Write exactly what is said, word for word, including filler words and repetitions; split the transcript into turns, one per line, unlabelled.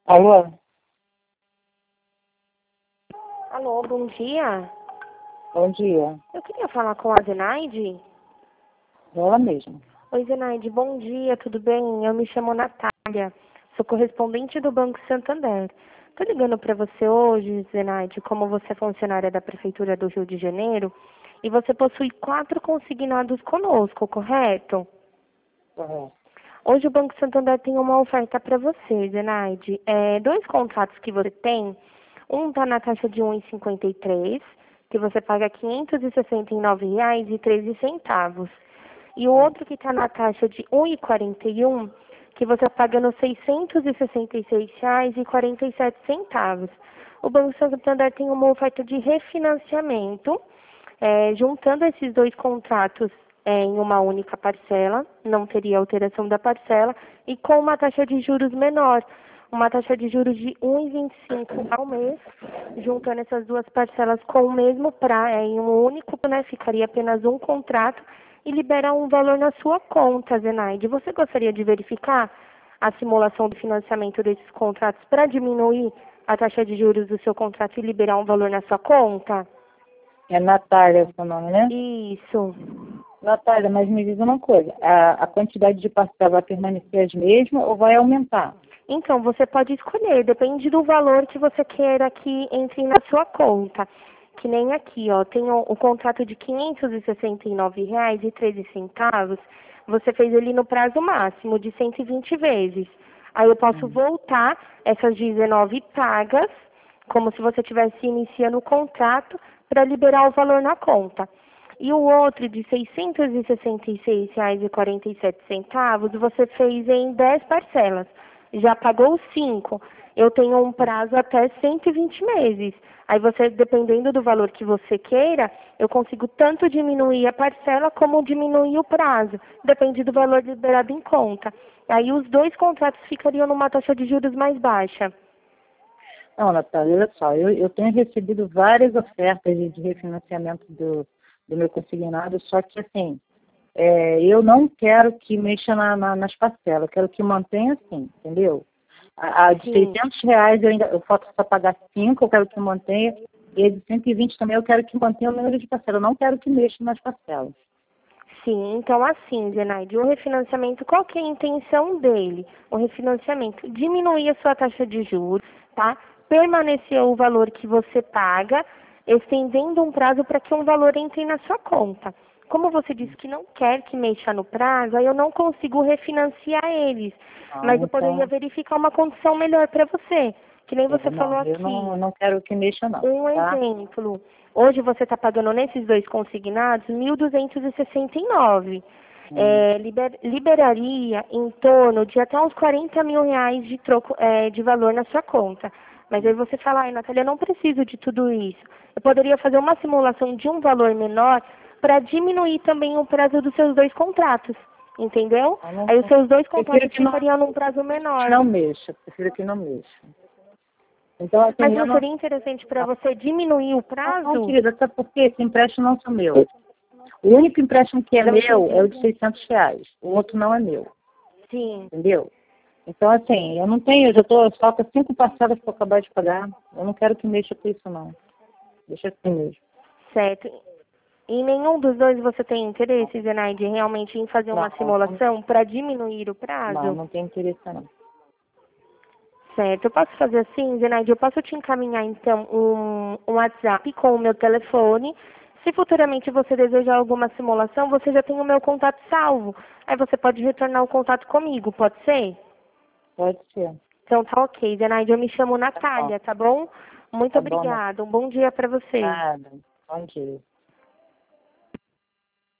Alô?
Alô, bom dia.
Bom dia.
Eu queria falar com a Zenaide.
Ela mesma.
Oi, Zenaide, bom dia, tudo bem? Eu me chamo Natália, sou correspondente do Banco Santander. Tô ligando para você hoje, Zenaide, como você é funcionária da Prefeitura do Rio de Janeiro, e você possui quatro consignados conosco, correto?
Correto.
Hoje o Banco Santander tem uma oferta para você, Zenaide. É, dois contratos que você tem, um está na taxa de um real e cinquenta e três centavos, que você paga quinhentos e sessenta e nove reais e treze centavos. E o outro que está na taxa de um real e quarenta e um centavos, que você está pagando seiscentos e sessenta e seis reais e quarenta e sete centavos. O Banco Santander tem uma oferta de refinanciamento, é, juntando esses dois contratos é, em uma única parcela, não teria alteração da parcela, e com uma taxa de juros menor, uma taxa de juros de um real e vinte e cinco centavos ao mês, juntando essas duas parcelas com o mesmo pra, é, em um único, né, ficaria apenas um contrato e libera um valor na sua conta, Zenaide. Você gostaria de verificar a simulação do financiamento desses contratos para diminuir a taxa de juros do seu contrato e liberar um valor na sua conta?
É Natália seu nome, né?
Isso.
Natália, mas me diz uma coisa. A, a quantidade de parcela vai permanecer as mesmas ou vai aumentar?
Então, você pode escolher, depende do valor que você queira que entre na sua conta. Que nem aqui, ó, tem o, o contrato de quinhentos e sessenta e nove reais e treze centavos, você fez ele no prazo máximo de cento e vinte vezes. Aí eu posso
Hum.
voltar essas dezenove pagas, como se você estivesse iniciando o contrato, para liberar o valor na conta. E o outro de seiscentos e sessenta e seis reais e quarenta e sete centavos, você fez em dez parcelas. Já pagou cinco. Eu tenho um prazo até cento e vinte meses. Aí você, dependendo do valor que você queira, eu consigo tanto diminuir a parcela como diminuir o prazo. Depende do valor liberado em conta. Aí os dois contratos ficariam numa taxa de juros mais baixa.
Não, Natália, olha só. Eu, eu tenho recebido várias ofertas de, de refinanciamento do, do meu consignado, só que assim, é, eu não quero que mexa na, na, nas parcelas, eu quero que mantenha assim, entendeu? A, a de
Sim.
seiscentos reais eu ainda eu falta só pagar cinco, eu quero que mantenha, e a de cento e vinte também eu quero que mantenha o número de parcelas, eu não quero que mexa nas parcelas.
Sim, então assim, Zenaide, o refinanciamento, qual que é a intenção dele? O refinanciamento, diminuir a sua taxa de juros, tá? Permanecer o valor que você paga, estendendo um prazo para que um valor entre na sua conta. Como você disse que não quer que mexa no prazo, aí eu não consigo refinanciar eles.
Ah,
Mas eu poderia
então,
verificar uma condição melhor para você. Que nem você
é,
falou
não, eu
aqui.
não, não quero que mexa não,
Um
tá?
exemplo, hoje você está pagando nesses dois consignados mil duzentos e sessenta e nove.
Hum.
É, liber, liberaria em torno de até uns quarenta mil reais de, troco, é, de valor na sua conta. Mas aí você fala, ai, Natália, eu não preciso de tudo isso. Eu poderia fazer uma simulação de um valor menor para diminuir também o prazo dos seus dois contratos, entendeu?
Eu não,
Aí os seus dois
prefiro
contratos
que não,
ficariam num prazo menor.
não mexa, prefiro que não mexa. Então,
Mas
assim, eu
não
não...
seria interessante para você diminuir o
Não, não,
prazo?
querida, sabe por quê? Esse empréstimo não são meus. O único empréstimo que é
Não
meu é o
entendi.
de seiscentos reais. O outro não é meu,
Sim,
entendeu? Então, assim, eu não tenho, eu já tô, falta cinco parcelas para acabar de pagar. Eu não quero que mexa com isso, não. Deixa assim mesmo.
certo. Em nenhum dos dois você tem interesse, Zenaide, realmente em fazer uma
Não, não,
simulação para diminuir o
não,
prazo?
não tem interesse, não.
Certo. Eu posso fazer assim, Zenaide? Eu posso te encaminhar, então, um, um WhatsApp com o meu telefone. Se futuramente você desejar alguma simulação, você já tem o meu contato salvo. Aí você pode retornar o contato comigo, pode ser?
Pode ser.
Então tá ok, Zenaide. Eu me chamo
Tá bom,
Natália, tá bom? Muito
tá bom, não.
obrigada. Um bom dia para você.
Nada. Bom dia.